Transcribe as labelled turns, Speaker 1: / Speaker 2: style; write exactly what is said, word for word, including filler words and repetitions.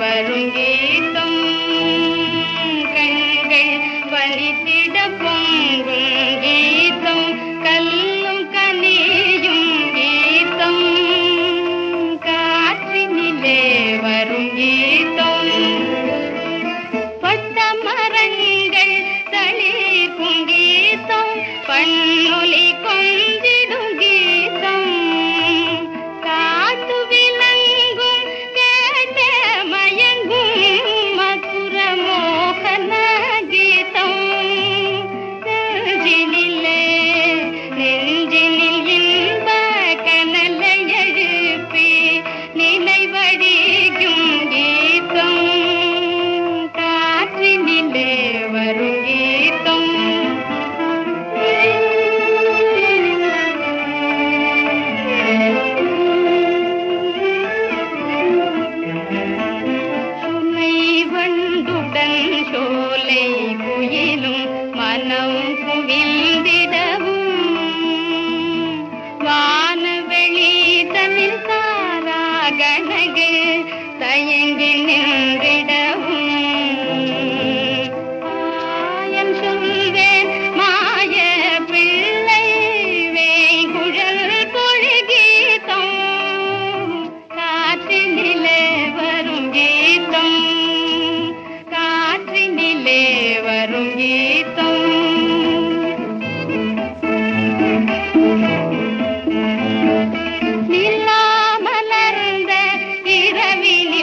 Speaker 1: வரும் கீதம் கண்கள் வலித்திட பொங்கும் கீதம் கல்லும் கனியும் கீதம் காற்றினிலே வரும் கீதம் பட்ட மரங்கள் தளிர்க்கும் கீதம் பண்ணொலி கொஞ்சிடும் கீதம் காத்து விளங்கும் கேட்ட மயங்கும் மதுர மோகன கீதம் நெஞ்சினிலே நெஞ்சினில் இன்ப கனலை எழுப்பி நினைவடிக்கும் கீதம் காற்றினிலே வரும் கீதம் சுமை வண்டுடன் சோலை குயிலும் மனம் குவிந்திடவும் வானவெளி தனில் தாராகனகு தயங்கி நின்றிடவும் ஆயன் சொல்வேன் மாய பிள்ளை வேங்குழல் பொழுகீதம் காற்றினிலே வரும் கீதம் காற்றினிலே வரும் கீதம் நிலா மலர்ந்த இரவினில்